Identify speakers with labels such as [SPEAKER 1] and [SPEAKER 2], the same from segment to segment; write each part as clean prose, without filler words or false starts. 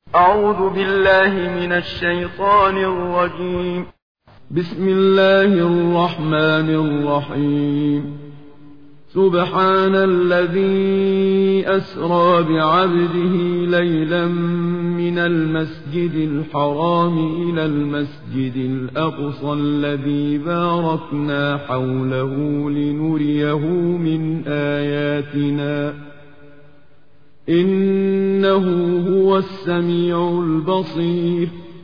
[SPEAKER 1] أعوذ بالله من الشيطان الرجيم.
[SPEAKER 2] بسم الله الرحمن الرحيم. سبحان الذي أسرى بعبده ليلا من المسجد الحرام إلى المسجد الأقصى الذي باركنا حوله لنريه من آياتنا إنه هو السميع البصير.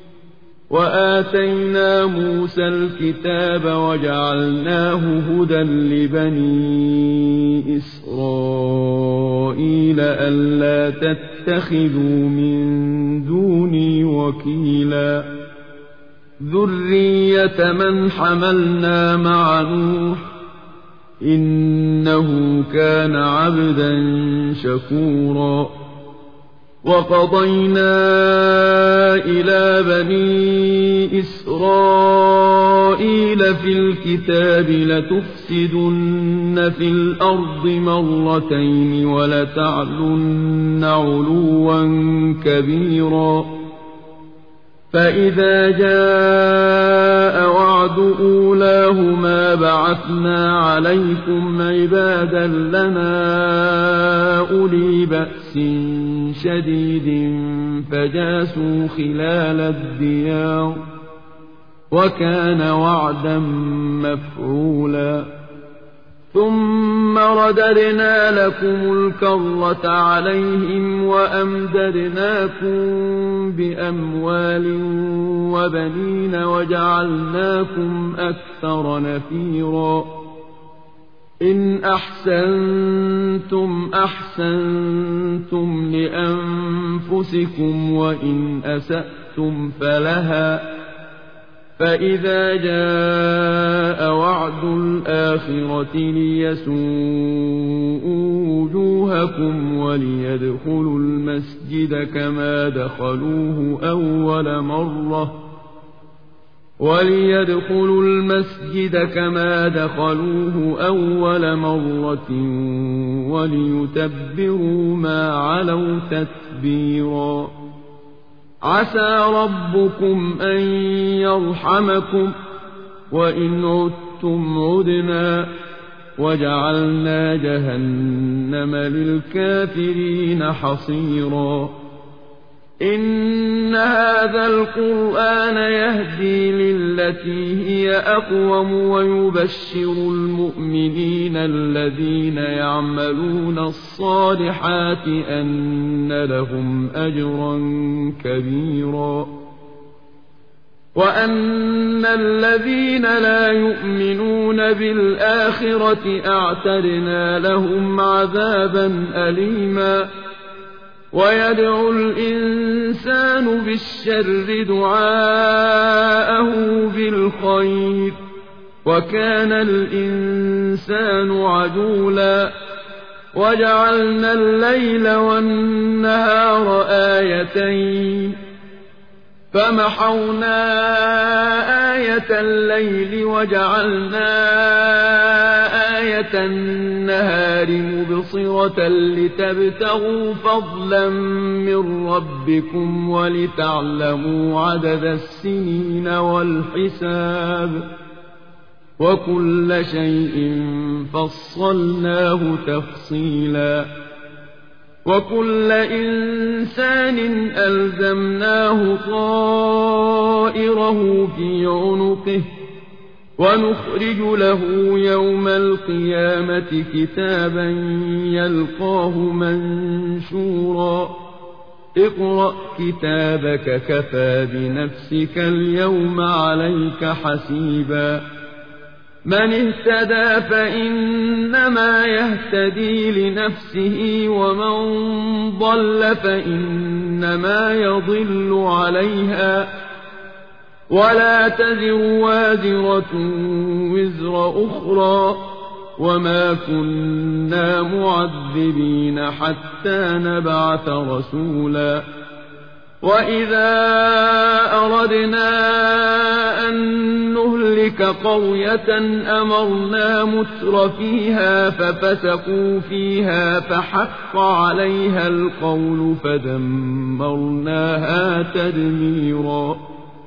[SPEAKER 2] وآتينا موسى الكتاب وجعلناه هدى لبني إسرائيل ألا تتخذوا من دوني وكيلا ذرية من حملنا مع نوح إنه كان عبدا شكورا. وقضينا إلى بني إسرائيل في الكتاب لتفسدن في الأرض مرتين ولتعلن علوا كبيرا. فإذا جاء وعد أولاهما بعثنا عليكم عبادا لنا أولي بأس شديد فجاسوا خلال الديار وكان وعدا مفعولا. ثم رددنا لكم الكرة عليهم وأمددناكم بأموال وبنين وجعلناكم أكثر نفيرا. إن أحسنتم أحسنتم لأنفسكم وإن أسأتم فلها. فإذا جاء وعد الآخرة ليسوءوا وجوهكم وليدخلوا المسجد كما دخلوه أول مرة وليتبروا ما علوا تتبيرا. عسى ربكم أن يرحمكم وإن عدتم عدنا وجعلنا جهنم للكافرين حصيرا. إن هذا القرآن يهدي للتي هي أقوم ويبشر المؤمنين الذين يعملون الصالحات أن لهم أجرا كبيرا. وأن الذين لا يؤمنون بالآخرة أعتدنا لهم عذابا أليما. ويدعو الإنسان بالشر دعاءه بالخير وكان الإنسان عجولا. وجعلنا الليل والنهار آيتين فمحونا آية الليل وجعلنا آية النهار مبصرة لتبتغوا فضلا من ربكم ولتعلموا عدد السنين والحساب وكل شيء فصلناه تفصيلا. وكل إنسان ألزمناه طائره في عنقه ونخرج له يوم القيامة كتابا يلقاه منشورا. اقرأ كتابك كفى بنفسك اليوم عليك حسيبا. من اهتدى فإنما يهتدي لنفسه ومن ضل فإنما يضل عليها ولا تزر وازرة وزر أخرى وما كنا معذبين حتى نبعث رسولا. وإذا أردنا أن نهلك نهلك قرية أمرنا متر فيها ففسقوا فيها فحق عليها القول فدمرناها تدميرا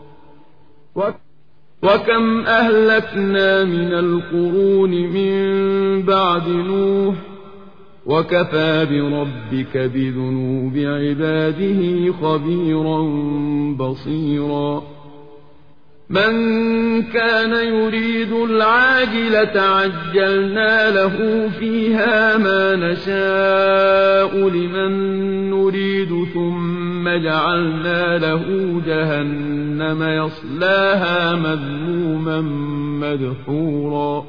[SPEAKER 2] وكم أهلكنا من القرون من بعد نوح وكفى بربك بذنوب عباده خبيرا بصيرا من كان يريد العاجلة عجلنا له فيها ما نشاء لمن نريد ثم جعلنا له جهنم يصلاها مذموما مدحورا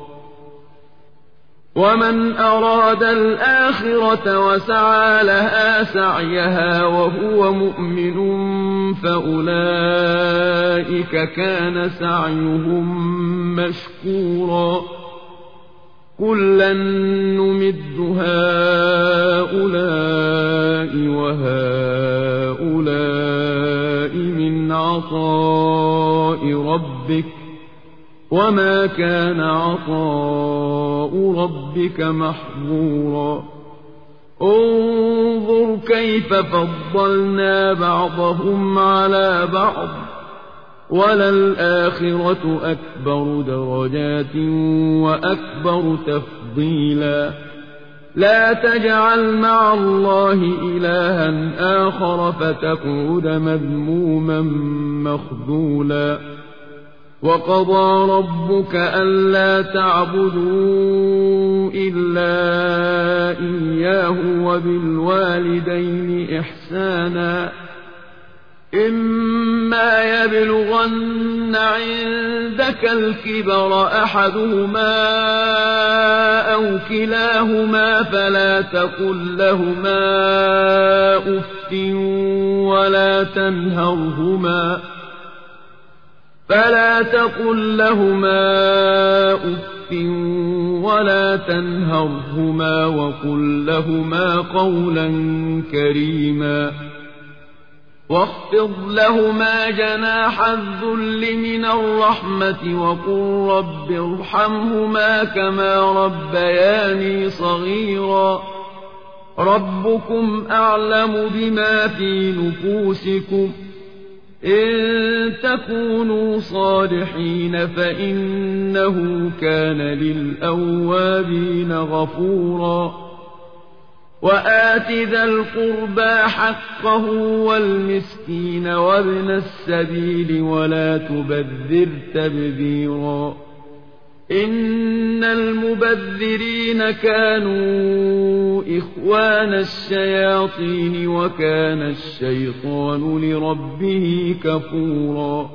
[SPEAKER 2] ومن أراد الآخرة وسعى لها سعيها وهو مؤمن فأولئك كان سعيهم مشكورا كلا نمد هؤلاء وهؤلاء من عطاء ربك وما كان عطاء ربك محظورا انظر كيف فضلنا بعضهم على بعض وللآخرة أكبر درجات وأكبر تفضيلا لا تجعل مع الله إلها آخر فتقعد مذموما مخذولا وقضى ربك ألا تعبدوا إلا إياه وبالوالدين إحسانا إما يبلغن عندك الكبر أحدهما أو كلاهما فلا تقل لهما أف ولا تنهرهما وقل لهما قولا كريما واخفض لهما جناح الذل من الرحمة وقل رب ارحمهما كما ربياني صغيرا ربكم أعلم بما في نفوسكم إن تكونوا صالحين فإنه كان للأوابين غفورا وآت ذا القربى حقه والمسكين وابن السبيل ولا تبذر تبذيرا إن المبذرين كانوا إخوان الشياطين وكان الشيطان لربه كفورا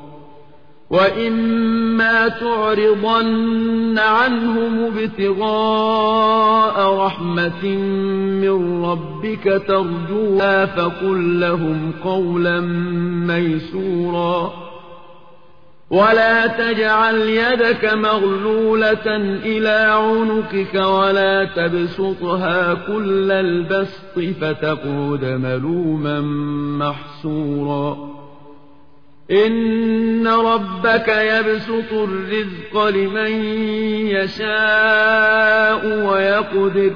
[SPEAKER 2] وإما تعرضن عنهم ابتغاء رحمة من ربك ترجوها فقل لهم قولا ميسورا ولا تجعل يدك مغلولة إلى عنقك ولا تبسطها كل البسط فتقعد ملوما محسورا إن ربك يبسط الرزق لمن يشاء ويقدر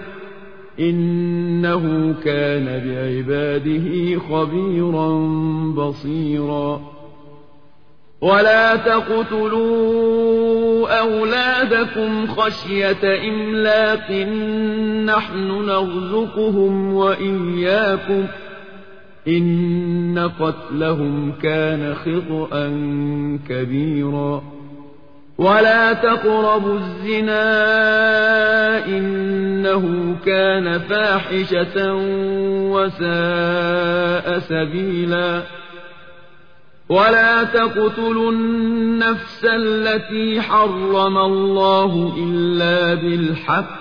[SPEAKER 2] إنه كان بعباده خبيرا بصيرا ولا تقتلوا أولادكم خشية إملاق نحن نرزقهم وإياكم إن قتلهم كان خطأ كبيرا ولا تقربوا الزنا إنه كان فاحشة وساء سبيلا ولا تقتلوا النفس التي حرم الله إلا بالحق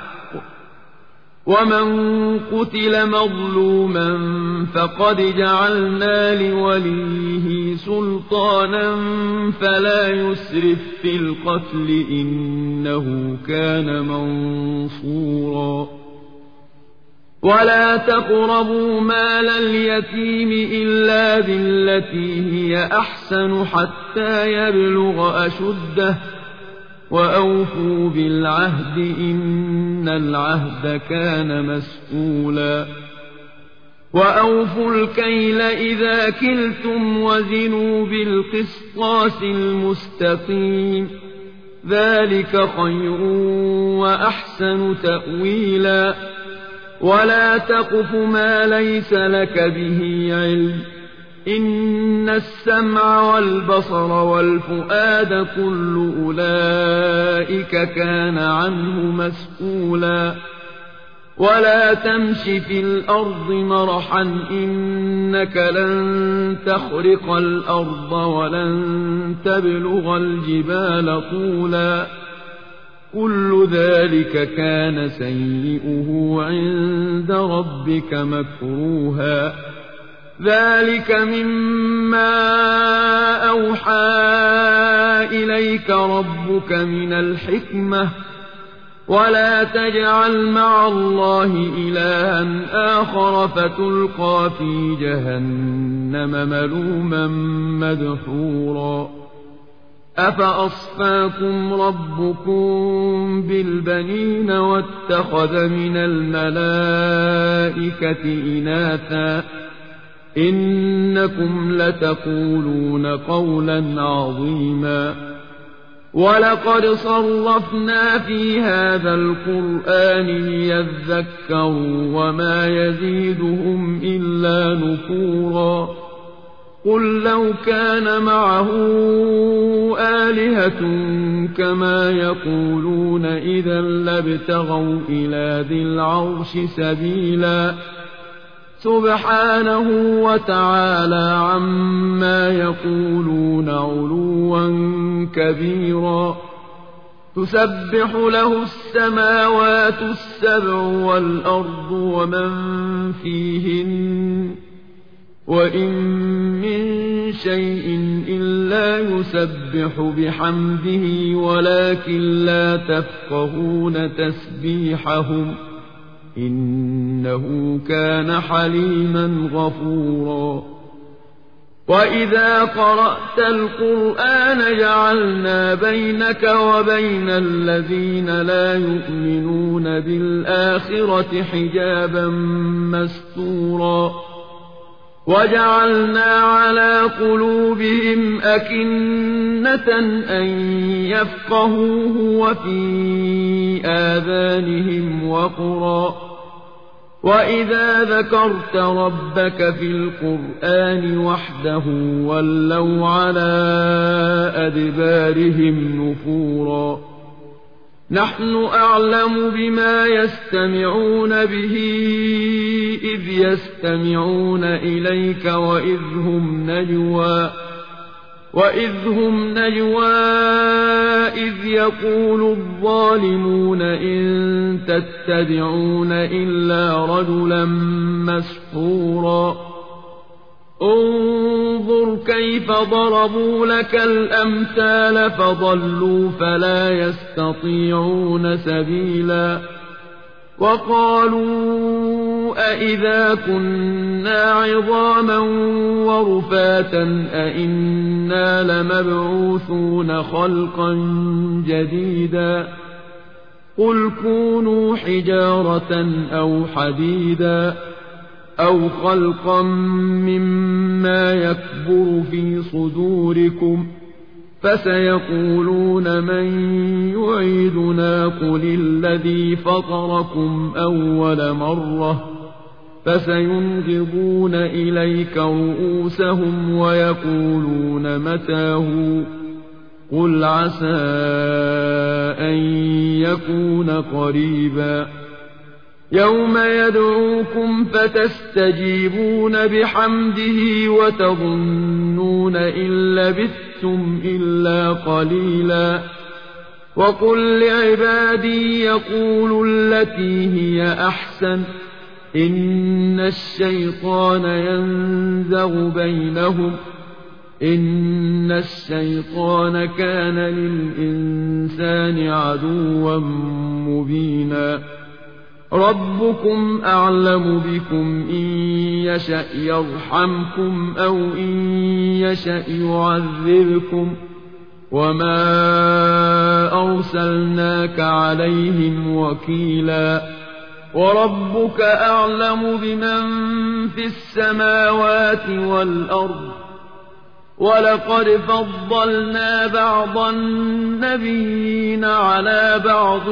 [SPEAKER 2] ومن قتل مظلوما فقد جعلنا لوليه سلطانا فلا يسرف في القتل إنه كان منصورا ولا تقربوا مال اليتيم إلا بالتي هي أحسن حتى يبلغ أشده وأوفوا بالعهد إن العهد كان مسئولا وأوفوا الكيل إذا كلتم وزنوا بالقسطاس المستقيم ذلك خير وأحسن تأويلا ولا تقف ما ليس لك به علم إن السمع والبصر والفؤاد كل أولئك كان عنه مسؤولا ولا تمش في الأرض مرحا إنك لن تخرق الأرض ولن تبلغ الجبال طولا كل ذلك كان سيئه عند ربك مكروها ذلك مما أوحى إليك ربك من الحكمة ولا تجعل مع الله إلها آخر فتلقى في جهنم ملوما مدحورا أفأصفاكم ربكم بالبنين واتخذ من الملائكة إناثا إنكم لتقولون قولا عظيما ولقد صرفنا في هذا القرآن ليذكروا وما يزيدهم إلا نفورا قل لو كان معه آلهة كما يقولون إذا لابتغوا إلى ذي العرش سبيلا سبحانه وتعالى عما يقولون علوا كبيرا تسبح له السماوات السبع والأرض ومن فيهن وإن من شيء إلا يسبح بحمده ولكن لا تفقهون تسبيحهم إنه كان حليما غفورا وإذا قرأت القرآن جعلنا بينك وبين الذين لا يؤمنون بالآخرة حجابا مستورا وجعلنا على قلوبهم أكنة أن يفقهوه وفي آذانهم وقرا وإذا ذكرت ربك في القرآن وحده ولوا على أدبارهم نفورا نحن أعلم بما يستمعون به إذ يستمعون إليك وإذ هم نجوى إذ يقول الظالمون إن تتبعون إلا رجلا مسحورا انظر كيف ضربوا لك الأمثال فضلوا فلا يستطيعون سبيلا وقالوا أئذا كنا عظاما ورفاتا أئنا لمبعوثون خلقا جديدا قل كونوا حجارة أو حديدا أو خلقا مما يكبر في صدوركم فسيقولون من يعيدنا قل الذي فطركم أول مرة فسينغضون إليك رؤوسهم ويقولون متاه قل عسى أن يكون قريبا يوم يدعوكم فتستجيبون بحمده وتظنون إن لبثتم إلا قليلا وقل لعبادي يقولوا التي هي أحسن إن الشيطان ينزغ بينهم إن الشيطان كان للإنسان عدوا مبينا ربكم أعلم بكم إن يشأ يرحمكم أو إن يشأ يعذبكم وما أرسلناك عليهم وكيلا وربك أعلم بمن في السماوات والأرض ولقد فضلنا بعض النبيين على بعض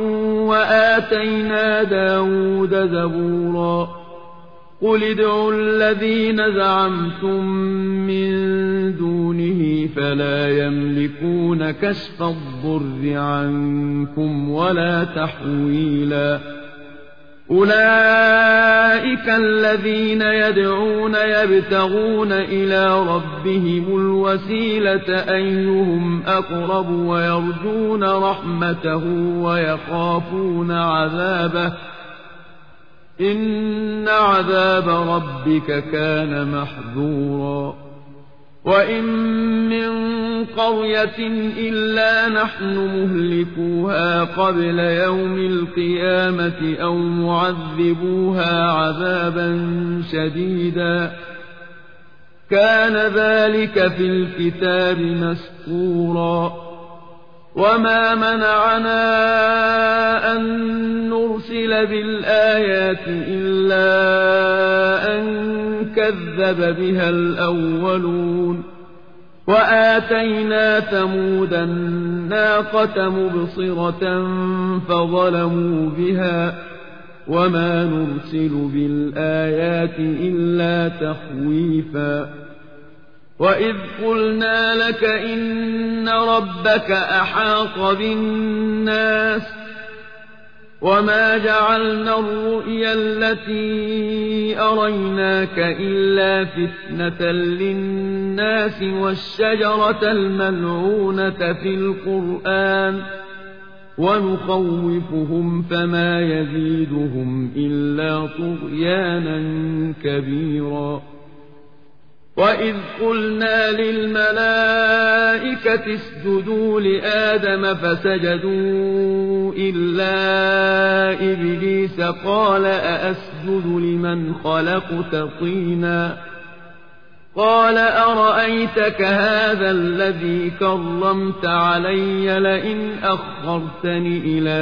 [SPEAKER 2] وآتينا داود زبورا قل ادعوا الذين زعمتم من دونه فلا يملكون كشف الضر عنكم ولا تحويلا أولئك الذين يدعون يبتغون إلى ربهم الوسيلة أيهم أقرب ويرجون رحمته ويخافون عذابه إن عذاب ربك كان محذورا وإن من قرية إلا نحن مهلكوها قبل يوم القيامة أو معذبوها عذابا شديدا كان ذلك في الكتاب مسطورا وما منعنا أن نرسل بالآيات إلا أن كذب بها الأولون وآتينا ثمود الناقة مبصرة فظلموا بها وما نرسل بالآيات إلا تخويفا وإذ قلنا لك إن ربك أحاط بالناس وما جعلنا الرؤيا التي أريناك إلا فتنة للناس والشجرة الملعونة في القرآن ونخوفهم فما يزيدهم إلا طغيانا كبيرا وإذ قلنا للملائكة اسجدوا لآدم فسجدوا إلا إبليس قال أأسجد لمن خلقت طينا قال أرأيتك هذا الذي كرمت علي لئن أخرتني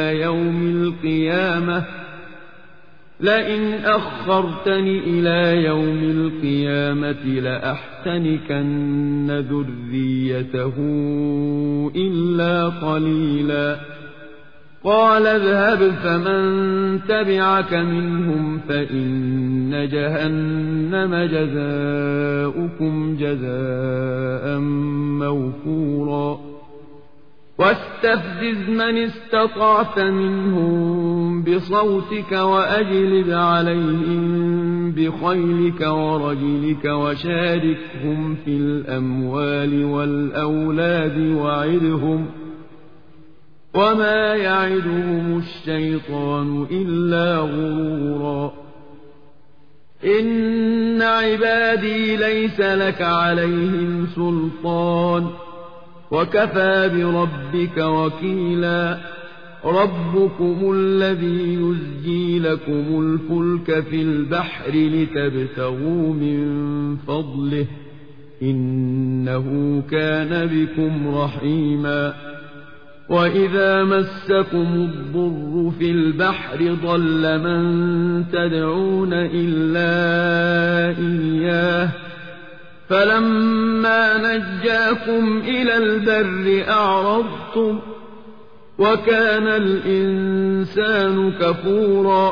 [SPEAKER 2] إلى يوم القيامة لأحتنكن ذريته إلا قليلا قال اذهب فمن تبعك منهم فإن جهنم جزاؤكم جزاء موفورا واستفزز من استطعت منهم بصوتك وأجلب عليهم بخيلك ورجلك وشاركهم في الأموال والأولاد وعدهم وما يعدهم الشيطان إلا غرورا إن عبادي ليس لك عليهم سلطان وكفى بربك وكيلا ربكم الذي يزجي لكم الفلك في البحر لتبتغوا من فضله إنه كان بكم رحيما وإذا مسكم الضر في البحر ضل من تدعون إلا إياه فلما نجاكم إلى البر أعرضتم وكان الإنسان كفورا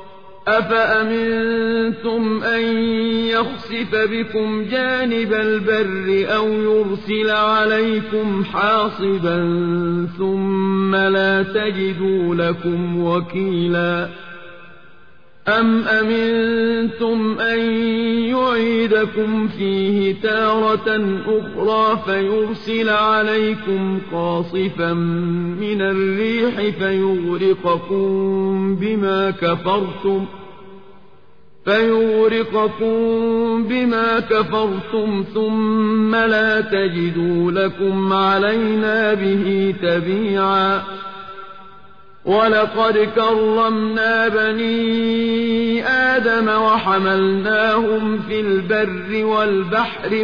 [SPEAKER 2] أفأمنتم أن يخسف بكم جانب البر أو يرسل عليكم حاصبا ثم لا تجدوا لكم وكيلا أم أمنتم أن يعيدكم فيه تارة أخرى فيرسل عليكم قاصفا من الريح فيغرقكم بما كفرتم ثم لا تجدوا لكم علينا به تبيعا ولقد كرمنا بني آدم وحملناهم في البر والبحر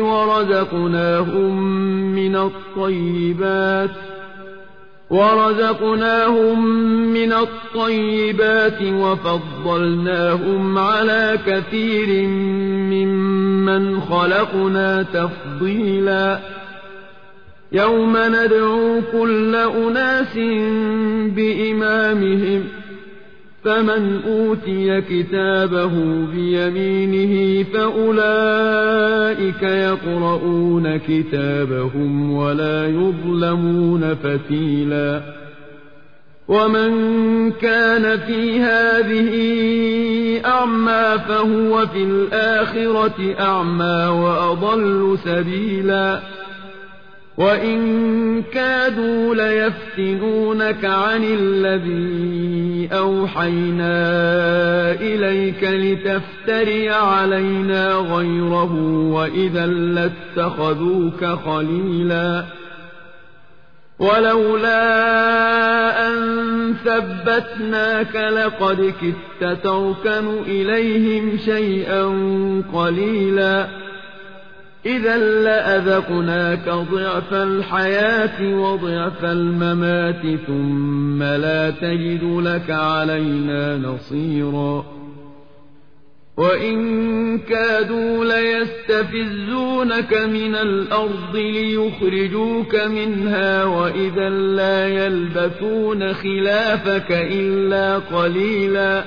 [SPEAKER 2] ورزقناهم من الطيبات وفضلناهم على كثير ممن خلقنا تفضيلا يوم ندعو كل أناس بإمامهم فمن أوتي كتابه بيمينه فأولئك يقرؤون كتابهم ولا يظلمون فتيلا ومن كان في هذه أعمى فهو في الآخرة أعمى وأضل سبيلا وإن كادوا ليفتنونك عن الذي أوحينا إليك لتفتري علينا غيره وإذا لاتخذوك خليلا ولولا أن ثبتناك لقد كدت تركن إليهم شيئا قليلا إذا لأذقناك ضعف الحياة وضعف الممات ثم لا تجد لك علينا نصيرا وإن كادوا ليستفزونك من الأرض ليخرجوك منها وإذا لا يلبثون خلافك إلا قليلا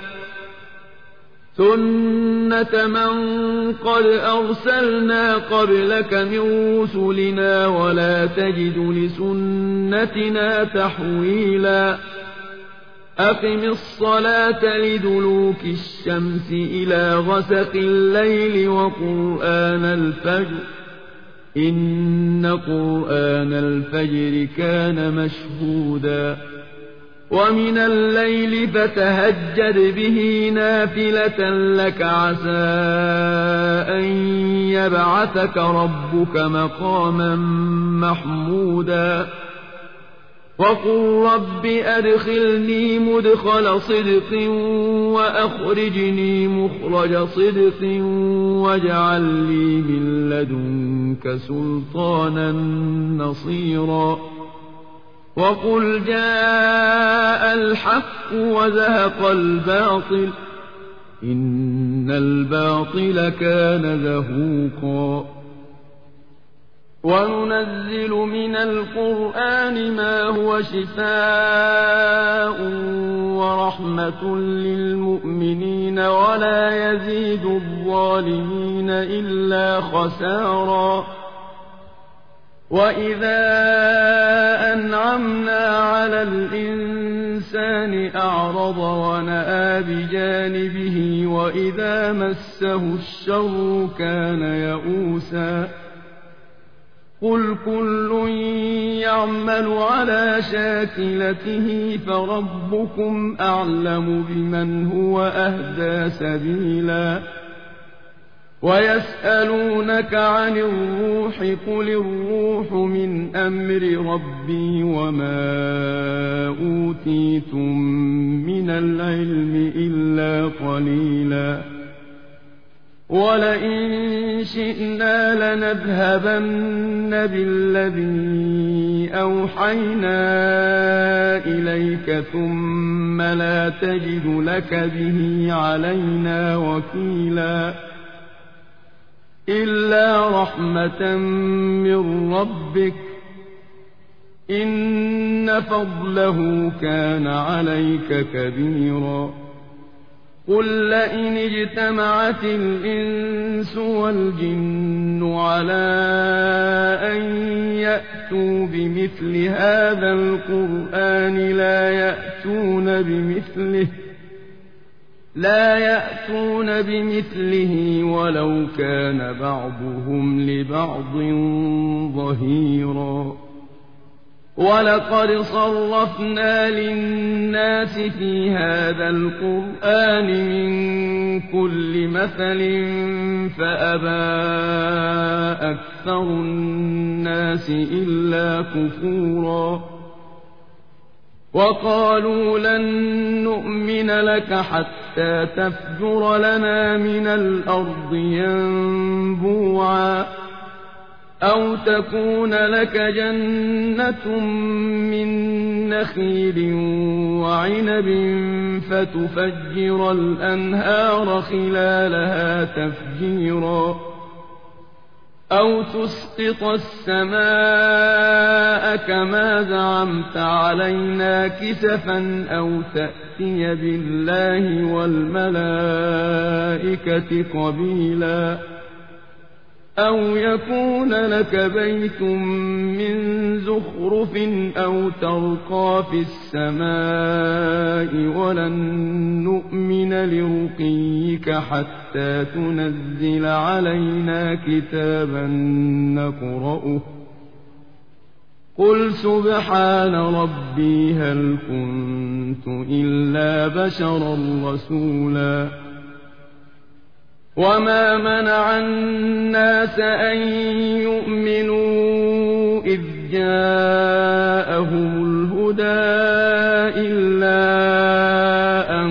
[SPEAKER 2] سنة من قد أرسلنا قبلك من رسلنا ولا تجد لسنتنا تحويلا أقم الصلاة لدلوك الشمس إلى غسق الليل وقرآن الفجر إن قرآن الفجر كان مشهودا ومن الليل فتهجد به نافلة لك عسى أن يبعثك ربك مقاما محمودا وقل رب أدخلني مدخل صدق وأخرجني مخرج صدق واجعل لي من لدنك سلطانا نصيرا وقل جاء الحق وزهق الباطل إن الباطل كان زهوقا وننزل من القرآن ما هو شفاء ورحمة للمؤمنين ولا يزيد الظالمين إلا خسارا وإذا أنعمنا على الإنسان أعرض ونأى بجانبه وإذا مسه الشر كان يئوسا قل كل يعمل على شاكلته فربكم أعلم بمن هو أهدى سبيلا ويسألونك عن الروح قل الروح من أمر ربي وما أوتيتم من العلم إلا قليلا ولئن شئنا لنذهبن بالذي أوحينا إليك ثم لا تجد لك به علينا وكيلا إلا رحمة من ربك إن فضله كان عليك كبيرا قل لئن اجتمعت الإنس والجن على أن يأتوا بمثل هذا القرآن لا يأتون بمثله ولو كان بعضهم لبعض ظهيرا ولقد صرفنا للناس في هذا القرآن من كل مثل فأبى أكثر الناس إلا كفورا وقالوا لن نؤمن لك حتى تفجر لنا من الأرض ينبوعا أو تكون لك جنة من نخيل وعنب فتفجر الأنهار خلالها تفجيرا أو تسقط السماء كما زعمت علينا كسفا أو تأتي بالله والملائكة قبيلا أو يكون لك بيت من زخرف أو ترقى في السماء ولن نؤمن لرقيك حتى تنزل علينا كتابا نقرأه قل سبحان ربي هل كنت إلا بشرا رسولا وما منع الناس أن يؤمنوا إذ جاءهم الهدى إلا أن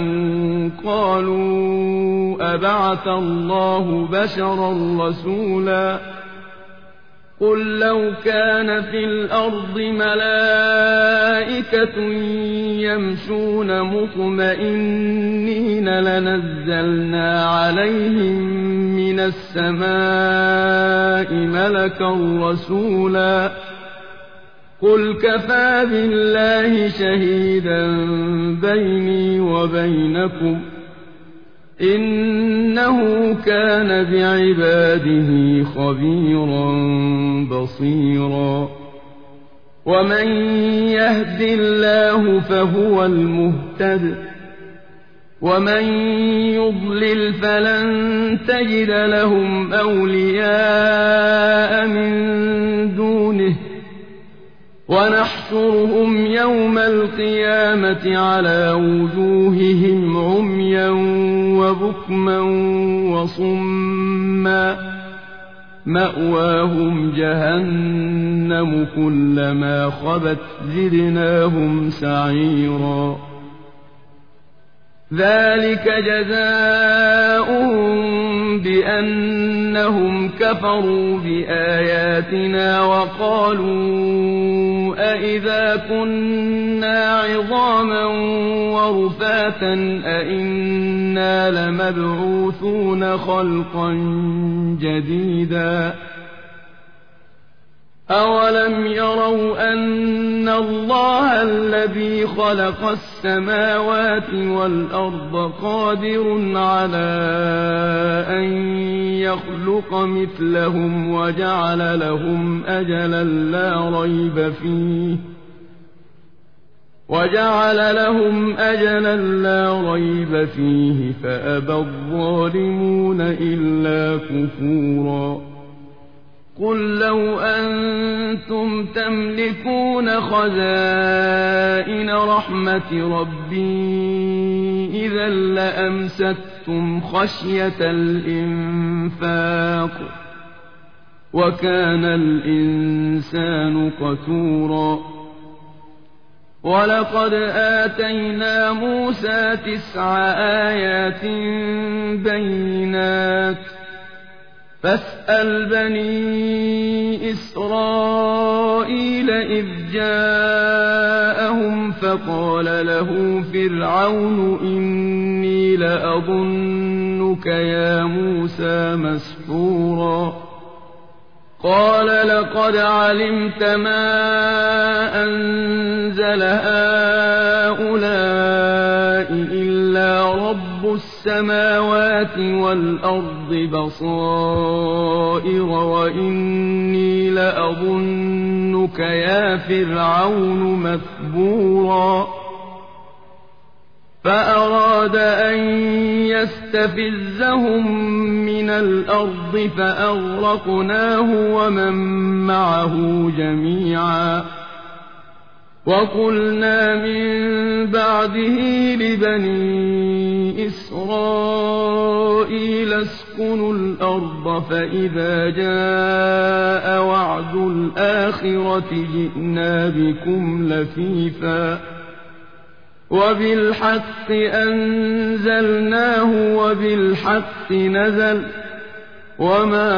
[SPEAKER 2] قالوا أبعث الله بشرا رسولا قل لو كان في الأرض ملائكة يمشون مطمئنين لنزلنا عليهم من السماء ملكا رسولا قل كفى بالله شهيدا بيني وبينكم إنه كان بعباده خبيرا بصيرا ومن يهد الله فهو المهتد ومن يضلل فلن تجد لهم أولياء من دونه ونحشرهم يوم القيامة على وجوههم عميا وبكما وصما مأواهم جهنم كلما خبت زدناهم سعيرا ذلك جزاؤهم بأنهم كفروا بآياتنا وقالوا أإذا كنا عظاما ورفاتا أإنا لمبعوثون خلقا جديدا أولم يروا أن الله الذي خلق السماوات والأرض قادر على أن يخلق مثلهم وجعل لهم أجلا لا ريب فيه فأبى الظالمون إلا كفورا قل لو أنتم تملكون خزائن رحمة ربي إذا لأمسكتم خشية الإنفاق وكان الإنسان قتورا ولقد آتينا موسى 9 آيات بينات فاسأل بني إسرائيل إذ جاءهم فقال له فرعون إني لأظنك يا موسى مسحورا قال لقد علمت ما أنزل هؤلاء إلا رب السماوات والأرض بصائر وإني لأظنك يا فرعون مثبورا فأراد أن يستفزهم من الأرض فأغرقناه ومن معه جميعا وقلنا من بعده لبني إسرائيل اسكنوا الأرض فإذا جاء وعد الآخرة جئنا بكم لفيفا وبالحق أنزلناه وبالحق نزل وما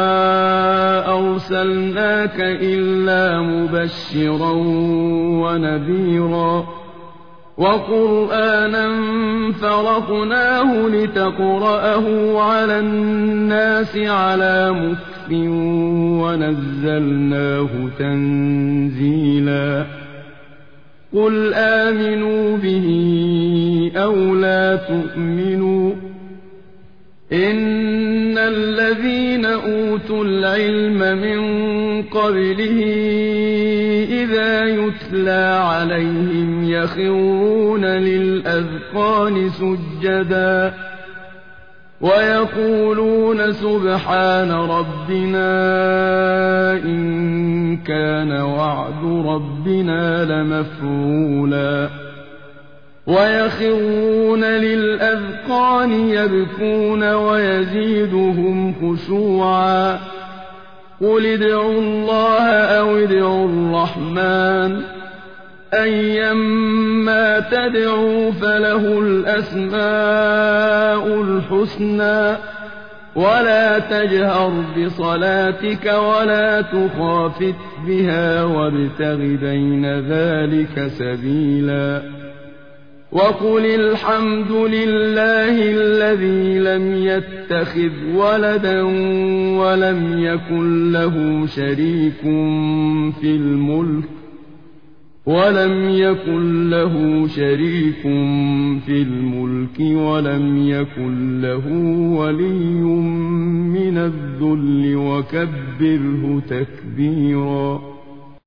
[SPEAKER 2] أرسلناك إلا مبشرا ونذيرا وقرآنا فرقناه لتقرأه على الناس على مكث ونزلناه تنزيلا قل آمنوا به أو لا تؤمنوا إن الذين أوتوا العلم من قبله إذا يتلى عليهم يخرون للأذقان سجدا ويقولون سبحان ربنا إن كان وعد ربنا لمفعولا ويخرون للأذقان يبكون ويزيدهم خشوعا قل ادعوا الله أو ادعوا الرحمن أيما تدعوا فله الأسماء الحسنى ولا تجهر بصلاتك ولا تخافت بها وابتغ بين ذلك سبيلا وقل الحمد لله الذي لم يتخذ ولدا ولم يكن له شريك في الملك ولم يكن له ولي من الذل وكبره تكبيرا